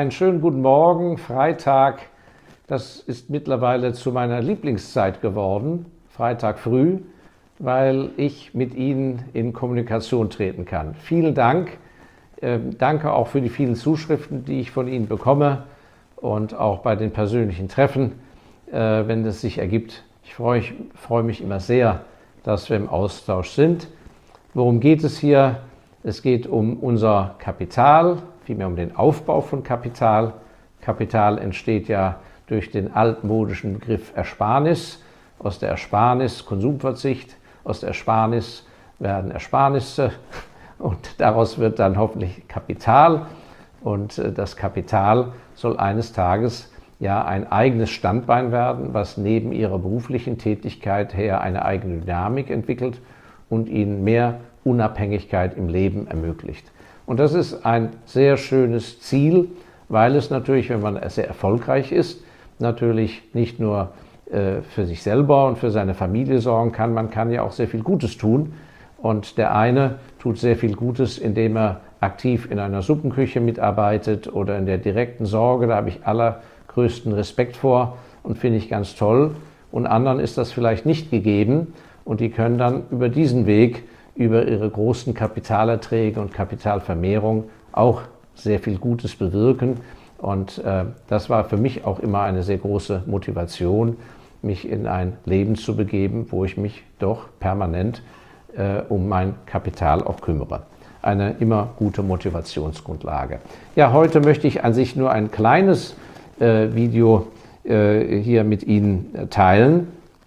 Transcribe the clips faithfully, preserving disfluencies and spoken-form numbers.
Einen schönen guten Morgen, Freitag. Das ist mittlerweile zu meiner Lieblingszeit geworden, Freitag früh, weil ich mit Ihnen in Kommunikation treten kann. Vielen Dank. Ähm, danke auch für die vielen Zuschriften, die ich von Ihnen bekomme und auch bei den persönlichen Treffen, äh, wenn es sich ergibt. Ich freue, freue mich immer sehr, dass wir im Austausch sind. Worum geht es hier? Es geht um unser Kapital, vielmehr um den Aufbau von Kapital. Kapital entsteht ja durch den altmodischen Begriff Ersparnis. Aus der Ersparnis Konsumverzicht, aus der Ersparnis werden Ersparnisse und daraus wird dann hoffentlich Kapital. Und das Kapital soll eines Tages ja ein eigenes Standbein werden, was neben ihrer beruflichen Tätigkeit her eine eigene Dynamik entwickelt und ihnen mehr Unabhängigkeit im Leben ermöglicht. Und das ist ein sehr schönes Ziel, weil es natürlich, wenn man sehr erfolgreich ist, natürlich nicht nur äh, für sich selber und für seine Familie sorgen kann, man kann ja auch sehr viel Gutes tun. Und der eine tut sehr viel Gutes, indem er aktiv in einer Suppenküche mitarbeitet oder in der direkten Sorge, da habe ich allergrößten Respekt vor und finde ich ganz toll. Und anderen ist das vielleicht nicht gegeben und die können dann über diesen Weg, über ihre großen Kapitalerträge und Kapitalvermehrung auch sehr viel Gutes bewirken. Und äh, das war für mich auch immer eine sehr große Motivation, mich in ein Leben zu begeben, wo ich mich doch permanent äh, um mein Kapital auch kümmere. Eine immer gute Motivationsgrundlage. Ja, heute möchte ich an sich nur ein kleines äh, Video äh, hier mit Ihnen teilen.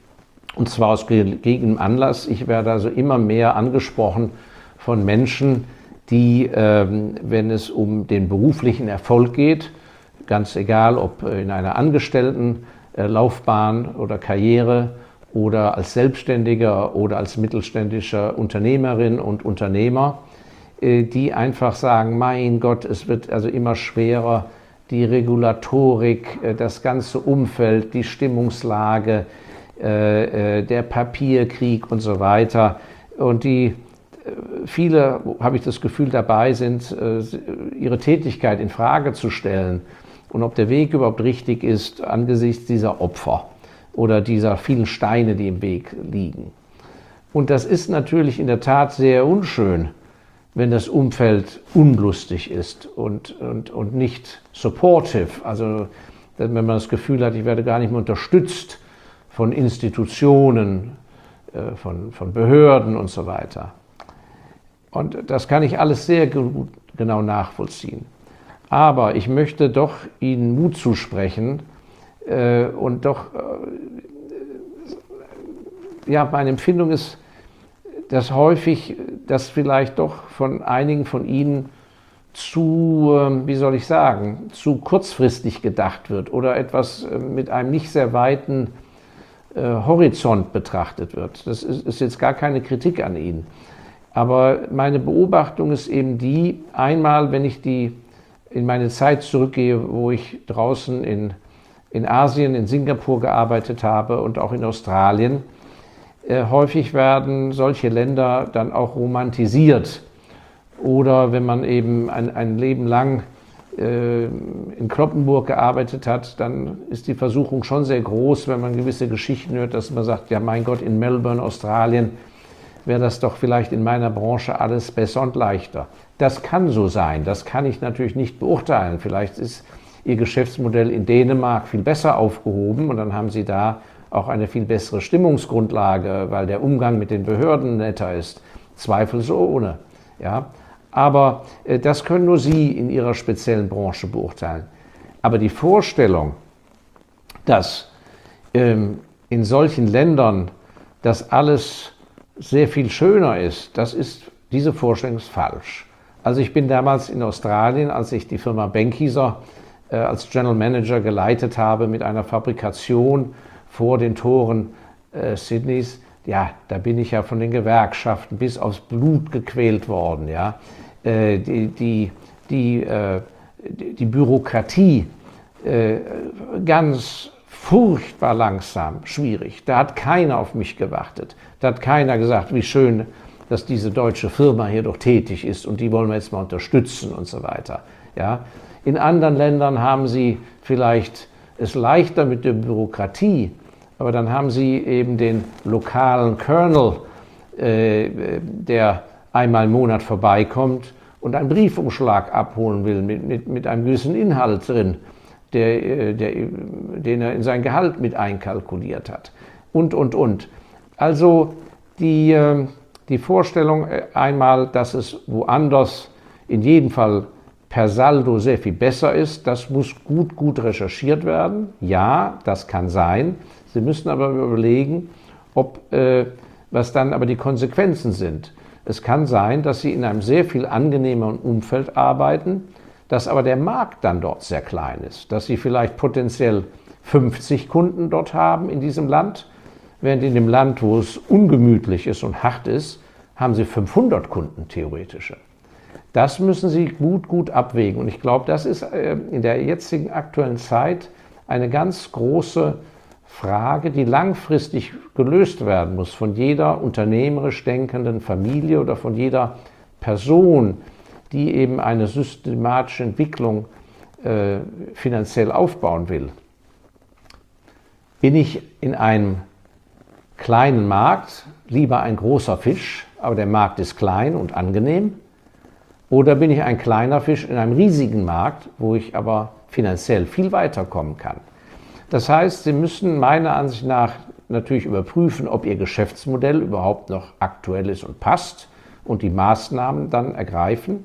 Und zwar aus gegebenem Anlass. Ich werde also immer mehr angesprochen von Menschen, die, ähm, wenn es um den beruflichen Erfolg geht, ganz egal, ob in einer Angestelltenlaufbahn oder Karriere oder als Selbstständiger oder als mittelständischer Unternehmerin und Unternehmer, äh, die einfach sagen, mein Gott, es wird also immer schwerer, die Regulatorik, äh, das ganze Umfeld, die Stimmungslage, der Papierkrieg und so weiter. Und die viele, habe ich das Gefühl, dabei sind, ihre Tätigkeit in Frage zu stellen und ob der Weg überhaupt richtig ist angesichts dieser Opfer oder dieser vielen Steine, die im Weg liegen. Und das ist natürlich in der Tat sehr unschön, wenn das Umfeld unlustig ist und, und, und nicht supportive. Also wenn man das Gefühl hat, ich werde gar nicht mehr unterstützt von Institutionen, von, von Behörden und so weiter. Und das kann ich alles sehr gut, genau nachvollziehen. Aber ich möchte doch Ihnen Mut zusprechen äh, und doch, äh, ja, meine Empfindung ist, dass häufig das vielleicht doch von einigen von Ihnen zu, äh, wie soll ich sagen, zu kurzfristig gedacht wird oder etwas äh, mit einem nicht sehr weiten Horizont betrachtet wird. Das ist, ist jetzt gar keine Kritik an Ihnen. Aber meine Beobachtung ist eben die, einmal, wenn ich die in meine Zeit zurückgehe, wo ich draußen in, in Asien, in Singapur gearbeitet habe und auch in Australien, äh, häufig werden solche Länder dann auch romantisiert. Oder wenn man eben ein, ein Leben lang in Cloppenburg gearbeitet hat, dann ist die Versuchung schon sehr groß, wenn man gewisse Geschichten hört, dass man sagt, ja mein Gott, in Melbourne, Australien, wäre das doch vielleicht in meiner Branche alles besser und leichter. Das kann so sein, das kann ich natürlich nicht beurteilen. Vielleicht ist Ihr Geschäftsmodell in Dänemark viel besser aufgehoben und dann haben Sie da auch eine viel bessere Stimmungsgrundlage, weil der Umgang mit den Behörden netter ist. Zweifelsohne, ja. Aber äh, das können nur Sie in Ihrer speziellen Branche beurteilen. Aber die Vorstellung, dass ähm, in solchen Ländern das alles sehr viel schöner ist, das ist, diese Vorstellung ist falsch. Also ich bin damals in Australien, als ich die Firma Benckiser äh, als General Manager geleitet habe mit einer Fabrikation vor den Toren äh, Sydneys, ja, da bin ich ja von den Gewerkschaften bis aufs Blut gequält worden. Ja. Äh, die, die, die, äh, die Bürokratie, äh, ganz furchtbar langsam, schwierig. Da hat keiner auf mich gewartet. Da hat keiner gesagt, wie schön, dass diese deutsche Firma hier doch tätig ist und die wollen wir jetzt mal unterstützen und so weiter. Ja. In anderen Ländern haben sie vielleicht es leichter mit der Bürokratie, aber dann haben sie eben den lokalen Colonel, äh, der einmal im Monat vorbeikommt und einen Briefumschlag abholen will mit, mit, mit einem gewissen Inhalt drin, der, der, den er in sein Gehalt mit einkalkuliert hat. Und, und, und. Also die, die Vorstellung einmal, dass es woanders in jedem Fall per Saldo sehr viel besser ist, das muss gut, gut recherchiert werden. Ja, das kann sein. Sie müssen aber überlegen, ob, äh, was dann aber die Konsequenzen sind. Es kann sein, dass Sie in einem sehr viel angenehmeren Umfeld arbeiten, dass aber der Markt dann dort sehr klein ist, dass Sie vielleicht potenziell fünfzig Kunden dort haben in diesem Land, während in dem Land, wo es ungemütlich ist und hart ist, haben Sie fünfhundert Kunden theoretische. Das müssen Sie gut, gut abwägen. Und ich glaube, das ist in der jetzigen aktuellen Zeit eine ganz große Frage, die langfristig gelöst werden muss von jeder unternehmerisch denkenden Familie oder von jeder Person, die eben eine systematische Entwicklung äh, finanziell aufbauen will. Bin ich in einem kleinen Markt lieber ein großer Fisch, aber der Markt ist klein und angenehm? Oder bin ich ein kleiner Fisch in einem riesigen Markt, wo ich aber finanziell viel weiterkommen kann? Das heißt, Sie müssen meiner Ansicht nach natürlich überprüfen, ob Ihr Geschäftsmodell überhaupt noch aktuell ist und passt und die Maßnahmen dann ergreifen.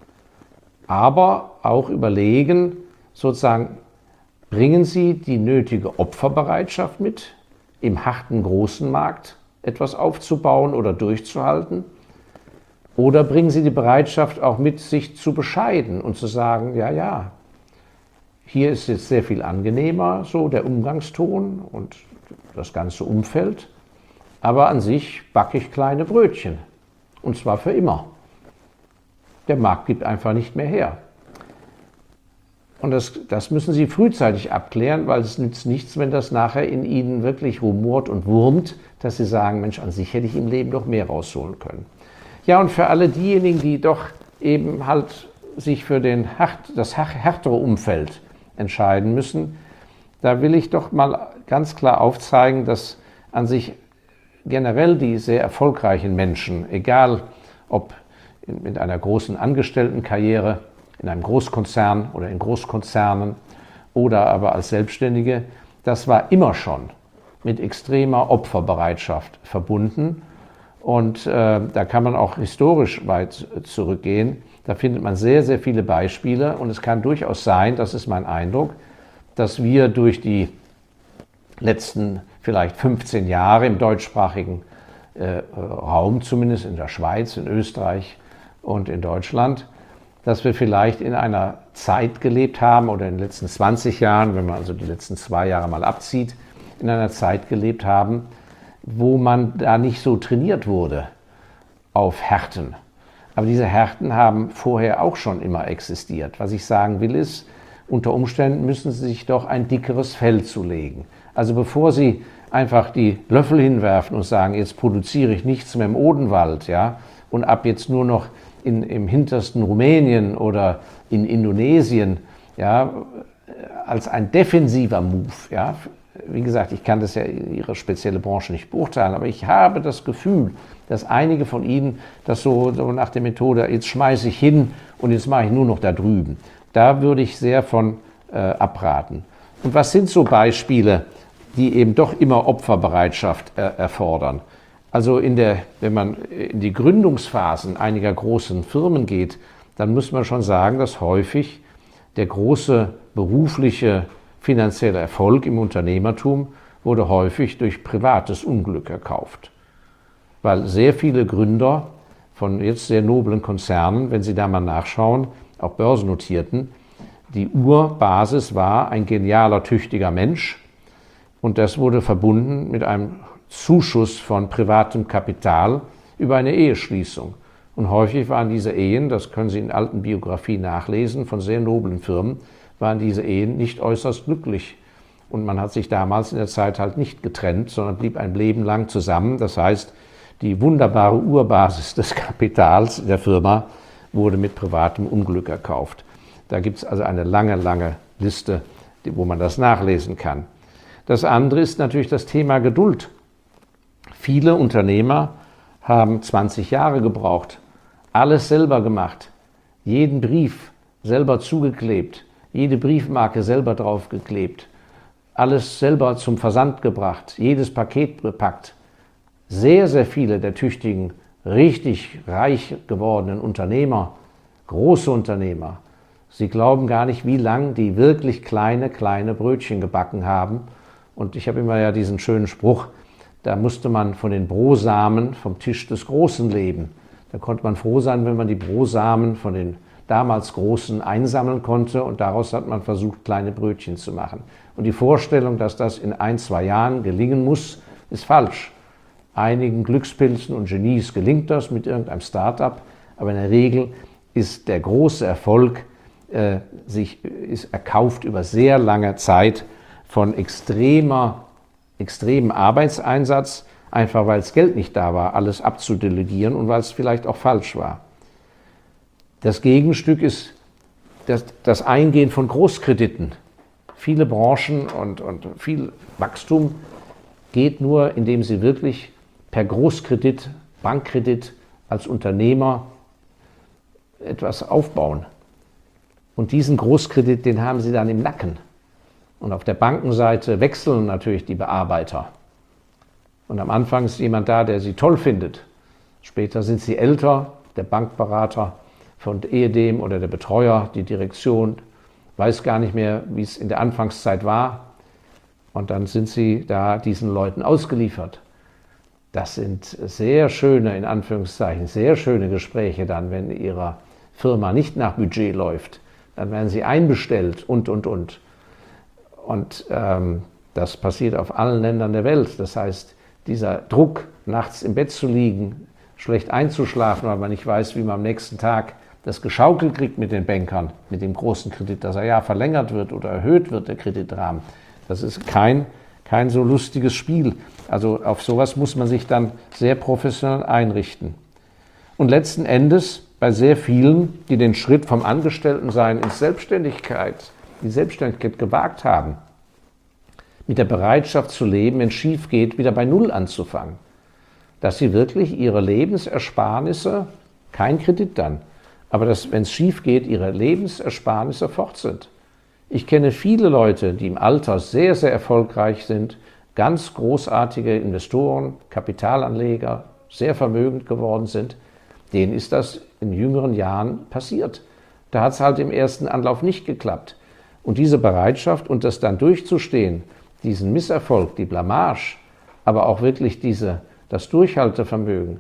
Aber auch überlegen, sozusagen, bringen Sie die nötige Opferbereitschaft mit, im harten großen Markt etwas aufzubauen oder durchzuhalten? Oder bringen Sie die Bereitschaft auch mit, sich zu bescheiden und zu sagen, ja, ja, hier ist jetzt sehr viel angenehmer, so der Umgangston und das ganze Umfeld, aber an sich backe ich kleine Brötchen, und zwar für immer. Der Markt gibt einfach nicht mehr her. Und das, das müssen Sie frühzeitig abklären, weil es nützt nichts, wenn das nachher in Ihnen wirklich rumort und wurmt, dass Sie sagen, Mensch, an sich hätte ich im Leben doch mehr rausholen können. Ja, und für alle diejenigen, die doch eben halt sich für den hart, das härtere Umfeld entscheiden müssen, da will ich doch mal ganz klar aufzeigen, dass an sich generell die sehr erfolgreichen Menschen, egal ob mit einer großen Angestelltenkarriere, in einem Großkonzern oder in Großkonzernen oder aber als Selbstständige, das war immer schon mit extremer Opferbereitschaft verbunden. Und äh, da kann man auch historisch weit zurückgehen. Da findet man sehr, sehr viele Beispiele. Und es kann durchaus sein, das ist mein Eindruck, dass wir durch die letzten vielleicht fünfzehn Jahre im deutschsprachigen äh, Raum, zumindest in der Schweiz, in Österreich und in Deutschland, dass wir vielleicht in einer Zeit gelebt haben oder in den letzten zwanzig Jahren, wenn man also die letzten zwei Jahre mal abzieht, in einer Zeit gelebt haben, wo man da nicht so trainiert wurde auf Härten. Aber diese Härten haben vorher auch schon immer existiert. Was ich sagen will ist, unter Umständen müssen Sie sich doch ein dickeres Fell zulegen. Also bevor Sie einfach die Löffel hinwerfen und sagen, jetzt produziere ich nichts mehr im Odenwald, ja, und ab jetzt nur noch in, im hintersten Rumänien oder in Indonesien, ja, als ein defensiver Move, ja. Wie gesagt, ich kann das ja in Ihrer speziellen Branche nicht beurteilen, aber ich habe das Gefühl, dass einige von Ihnen das so, so nach der Methode, jetzt schmeiße ich hin und jetzt mache ich nur noch da drüben. Da würde ich sehr von äh, abraten. Und was sind so Beispiele, die eben doch immer Opferbereitschaft äh, erfordern? Also in der, wenn man in die Gründungsphasen einiger großen Firmen geht, dann muss man schon sagen, dass häufig der große berufliche finanzieller Erfolg im Unternehmertum wurde häufig durch privates Unglück erkauft. Weil sehr viele Gründer von jetzt sehr noblen Konzernen, wenn Sie da mal nachschauen, auch börsennotierten, die Urbasis war ein genialer, tüchtiger Mensch und das wurde verbunden mit einem Zuschuss von privatem Kapital über eine Eheschließung. Und häufig waren diese Ehen, das können Sie in alten Biografien nachlesen, von sehr noblen Firmen, waren diese Ehen nicht äußerst glücklich. Und man hat sich damals in der Zeit halt nicht getrennt, sondern blieb ein Leben lang zusammen. Das heißt, die wunderbare Urbasis des Kapitals der Firma wurde mit privatem Unglück erkauft. Da gibt es also eine lange, lange Liste, wo man das nachlesen kann. Das andere ist natürlich das Thema Geduld. Viele Unternehmer haben zwanzig Jahre gebraucht, alles selber gemacht, jeden Brief selber zugeklebt, jede Briefmarke selber draufgeklebt, alles selber zum Versand gebracht, jedes Paket bepackt. Sehr, sehr viele der tüchtigen, richtig reich gewordenen Unternehmer, große Unternehmer, sie glauben gar nicht, wie lang die wirklich kleine, kleine Brötchen gebacken haben. Und ich habe immer ja diesen schönen Spruch, da musste man von den Brosamen vom Tisch des Großen leben. Da konnte man froh sein, wenn man die Brosamen von den damals Großen einsammeln konnte, und daraus hat man versucht, kleine Brötchen zu machen. Und die Vorstellung, dass das in ein, zwei Jahren gelingen muss, ist falsch. Einigen Glückspilzen und Genies gelingt das mit irgendeinem Start-up, aber in der Regel ist der große Erfolg äh, sich, ist erkauft über sehr lange Zeit von extremer, extremem Arbeitseinsatz, einfach weil das Geld nicht da war, alles abzudelegieren und weil es vielleicht auch falsch war. Das Gegenstück ist das, das Eingehen von Großkrediten. Viele Branchen und, und viel Wachstum geht nur, indem sie wirklich per Großkredit, Bankkredit als Unternehmer etwas aufbauen. Und diesen Großkredit, den haben sie dann im Nacken. Und auf der Bankenseite wechseln natürlich die Bearbeiter. Und am Anfang ist jemand da, der sie toll findet. Später sind sie älter, der Bankberater von ehedem oder der Betreuer, die Direktion, weiß gar nicht mehr, wie es in der Anfangszeit war. Und dann sind sie da diesen Leuten ausgeliefert. Das sind sehr schöne, in Anführungszeichen, sehr schöne Gespräche dann, wenn ihre Firma nicht nach Budget läuft. Dann werden sie einbestellt und, und, und. Und ähm, das passiert auf allen Ländern der Welt. Das heißt, dieser Druck, nachts im Bett zu liegen, schlecht einzuschlafen, weil man nicht weiß, wie man am nächsten Tag das geschaukelt kriegt mit den Bankern, mit dem großen Kredit, dass er ja verlängert wird oder erhöht wird, der Kreditrahmen. Das ist kein, kein so lustiges Spiel. Also auf sowas muss man sich dann sehr professionell einrichten. Und letzten Endes bei sehr vielen, die den Schritt vom Angestelltensein ins Selbstständigkeit, die Selbstständigkeit gewagt haben, mit der Bereitschaft zu leben, wenn es schief geht, wieder bei Null anzufangen. Dass sie wirklich ihre Lebensersparnisse, kein Kredit dann, aber dass, wenn es schief geht, ihre Lebensersparnisse fort sind. Ich kenne viele Leute, die im Alter sehr, sehr erfolgreich sind, ganz großartige Investoren, Kapitalanleger, sehr vermögend geworden sind. Denen ist das in jüngeren Jahren passiert. Da hat es halt im ersten Anlauf nicht geklappt. Und diese Bereitschaft und das dann durchzustehen, diesen Misserfolg, die Blamage, aber auch wirklich diese, das Durchhaltevermögen,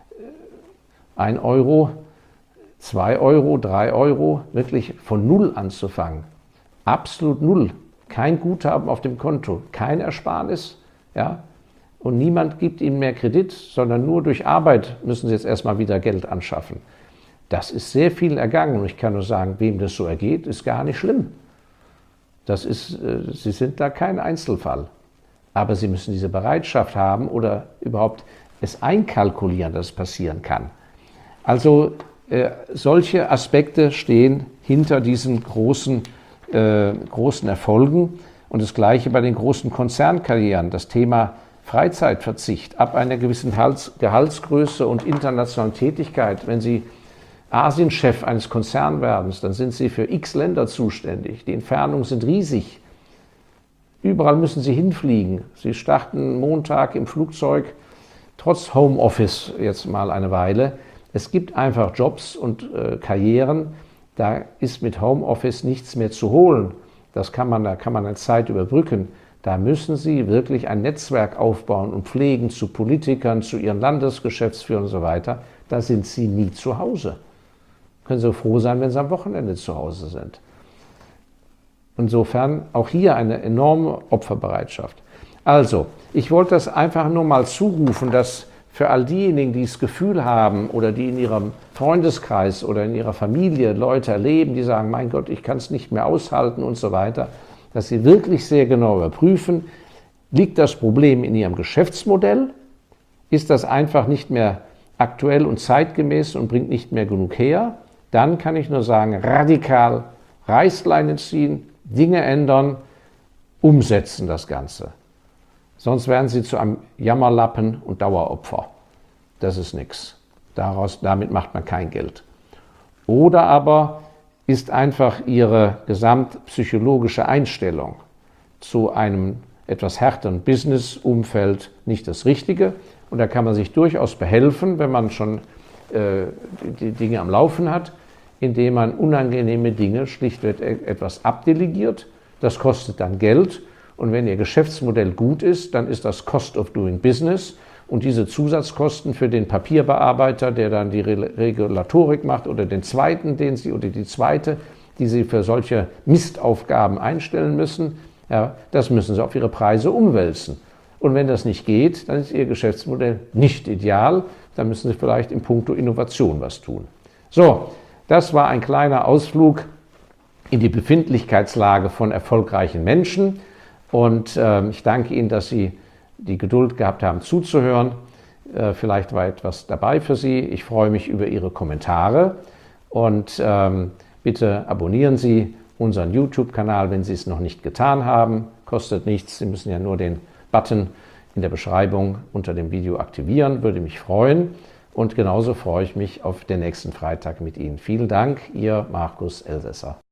ein Euro, zwei Euro, drei Euro, wirklich von Null anzufangen. Absolut null. Kein Guthaben auf dem Konto, kein Ersparnis. Ja? Und niemand gibt ihnen mehr Kredit, sondern nur durch Arbeit müssen sie jetzt erstmal wieder Geld anschaffen. Das ist sehr viel ergangen. Und ich kann nur sagen, wem das so ergeht, ist gar nicht schlimm. Das ist, äh, sie sind da kein Einzelfall. Aber sie müssen diese Bereitschaft haben oder überhaupt es einkalkulieren, dass es passieren kann. Also äh, solche Aspekte stehen hinter diesen großen, äh, großen Erfolgen. Und das Gleiche bei den großen Konzernkarrieren. Das Thema Freizeitverzicht ab einer gewissen Hals- Gehaltsgröße und internationalen Tätigkeit. Wenn Sie Asienchef eines Konzerns werden, dann sind Sie für x Länder zuständig. Die Entfernungen sind riesig. Überall müssen Sie hinfliegen. Sie starten Montag im Flugzeug, trotz Homeoffice jetzt mal eine Weile. Es gibt einfach Jobs und äh, Karrieren, da ist mit Homeoffice nichts mehr zu holen. Das kann man, da kann man eine Zeit überbrücken. Da müssen Sie wirklich ein Netzwerk aufbauen und pflegen zu Politikern, zu Ihren Landesgeschäftsführern und so weiter. Da sind Sie nie zu Hause. Können Sie froh sein, wenn Sie am Wochenende zu Hause sind. Insofern auch hier eine enorme Opferbereitschaft. Also, ich wollte das einfach nur mal zurufen, dass für all diejenigen, die das Gefühl haben oder die in ihrem Freundeskreis oder in ihrer Familie Leute erleben, die sagen, mein Gott, ich kann es nicht mehr aushalten und so weiter, dass sie wirklich sehr genau überprüfen, liegt das Problem in ihrem Geschäftsmodell? Ist das einfach nicht mehr aktuell und zeitgemäß und bringt nicht mehr genug her? Dann kann ich nur sagen, radikal Reißleine ziehen, Dinge ändern, umsetzen das Ganze. Sonst werden Sie zu einem Jammerlappen und Daueropfer. Das ist nichts. Daraus, damit macht man kein Geld. Oder aber ist einfach Ihre gesamtpsychologische Einstellung zu einem etwas härteren Business-Umfeld nicht das Richtige. Und da kann man sich durchaus behelfen, wenn man schon äh, die Dinge am Laufen hat, indem man unangenehme Dinge schlichtweg etwas abdelegiert. Das kostet dann Geld. Und wenn Ihr Geschäftsmodell gut ist, dann ist das Cost of Doing Business. Und diese Zusatzkosten für den Papierbearbeiter, der dann die Regulatorik macht, oder den zweiten, den Sie, oder die zweite, die Sie für solche Mistaufgaben einstellen müssen, ja, das müssen Sie auf Ihre Preise umwälzen. Und wenn das nicht geht, dann ist Ihr Geschäftsmodell nicht ideal. Dann müssen Sie vielleicht in puncto Innovation was tun. So, das war ein kleiner Ausflug in die Befindlichkeitslage von erfolgreichen Menschen. Und äh, ich danke Ihnen, dass Sie die Geduld gehabt haben, zuzuhören. Äh, vielleicht war etwas dabei für Sie. Ich freue mich über Ihre Kommentare. Und ähm, bitte abonnieren Sie unseren YouTube-Kanal, wenn Sie es noch nicht getan haben. Kostet nichts. Sie müssen ja nur den Button in der Beschreibung unter dem Video aktivieren. Würde mich freuen. Und genauso freue ich mich auf den nächsten Freitag mit Ihnen. Vielen Dank, Ihr Markus Elsässer.